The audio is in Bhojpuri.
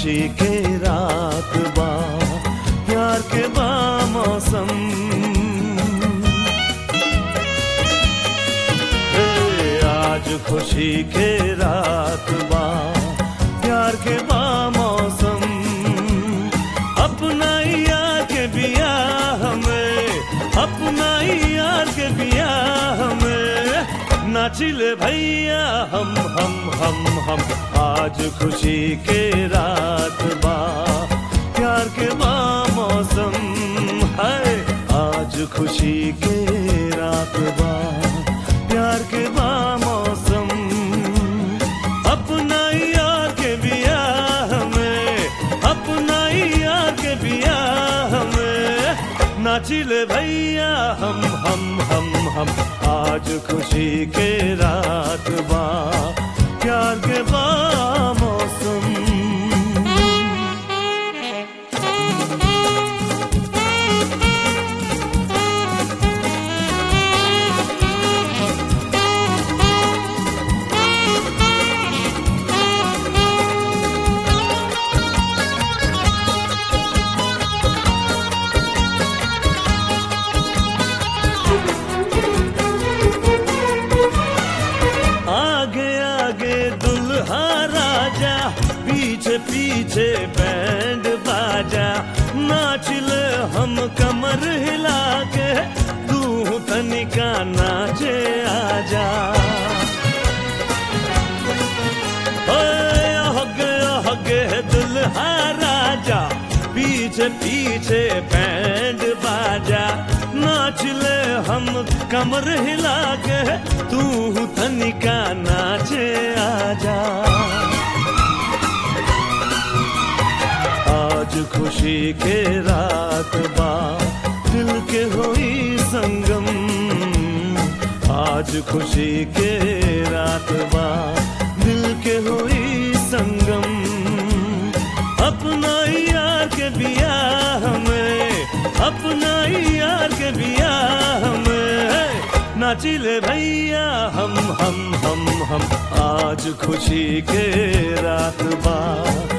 खुशी के रात बा, प्यार के बा मौसम। आज खुशी के रात बा, प्यार के बा मौसम। अपना यार के बिया हमें, अपना यार के बिया हमें, नाचिले भैया हम। आज खुशी के रात बा, प्यार के बा मौसम है। आज खुशी के रात बा, प्यार के बा मौसम। अपना यार के बिया हमें, अपना यार के बिया हमें, नाचिले भैया हम। आज खुशी के रात बा, प्यार के बा मौसम। पीछे पीछे बैंड बाजा, नाचिले हम कमर हिला के, तू तनिका नाचे आजा। हगे दुल्हा राजा, पीछे पीछे बैंड बाजा, नाचिले हम कमर हिला के, तू तनिका नाचे आजा। आज खुशी के रात बा, दिल के होई संगम। आज खुशी के रात बा, दिल के होई संगम। अपना यार के बिया हमें, अपना यार के बिया हमें, नाचिले भैया हम। आज खुशी के रात बा,